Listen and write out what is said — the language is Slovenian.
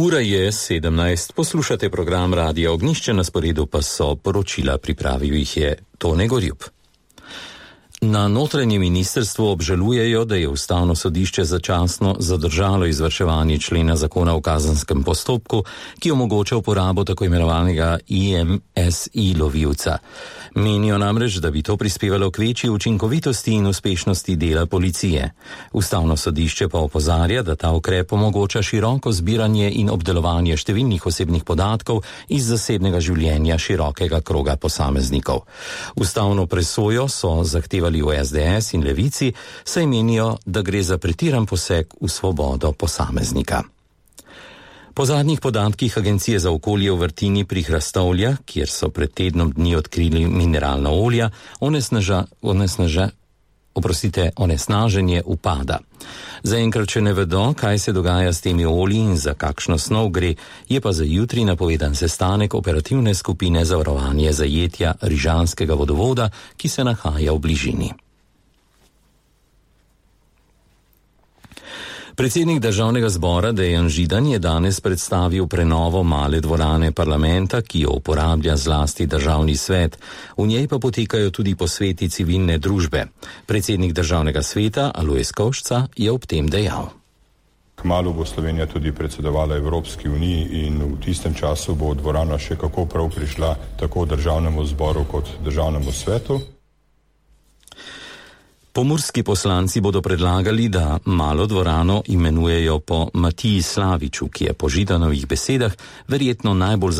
Ura je 17, poslušate program Radia Ognjišče, na sporedu pa so poročila, pripravil jih je Tone Gorjup. Na notranjem ministrstvu obžalujejo, da je Ustavno sodišče začasno zadržalo izvrševanje člena zakona o kazenskem postopku, ki omogoča uporabo tako imenovanega IMSI lovilca. Menijo namreč, da bi to prispevalo k večji učinkovitosti in uspešnosti dela policije. Ustavno sodišče pa opozarja, da ta ukrep omogoča široko zbiranje in obdelovanje številnih osebnih podatkov iz zasebnega življenja širokega kroga posameznikov. Ustavno presojo so zahtevali v SDS in Levici, saj menijo, da gre za pretiran poseg v svobodo posameznika. Po zadnjih podatkih Agencije za okolje v vrtini pri Hrastovljah, kjer so pred tednom dni odkrili mineralna olja, onesnaženje upada. Zaenkrat še ne vedo, kaj se dogaja s temi olji in za kakšno snov gre, je pa za jutri napovedan sestanek operativne skupine za varovanje zajetja Rižanskega vodovoda, ki se nahaja v bližini. Predsednik Državnega zbora Dejan Židan je danes predstavil prenovo male dvorane parlamenta, ki jo uporablja zlasti Državni svet. V njej pa potekajo tudi posveti civilne družbe. Predsednik Državnega sveta Alojz Kovšca je ob tem dejal. Kmalu bo Slovenija tudi predsedovala Evropski uniji in v tistem času bo dvorana še kako prav prišla tako Državnemu zboru kot Državnemu svetu. Pomurski poslanci bodo predlagali, da malo dvorano imenujejo po Matiji Slaviču, ki je po Židanovih besedah verjetno najbolj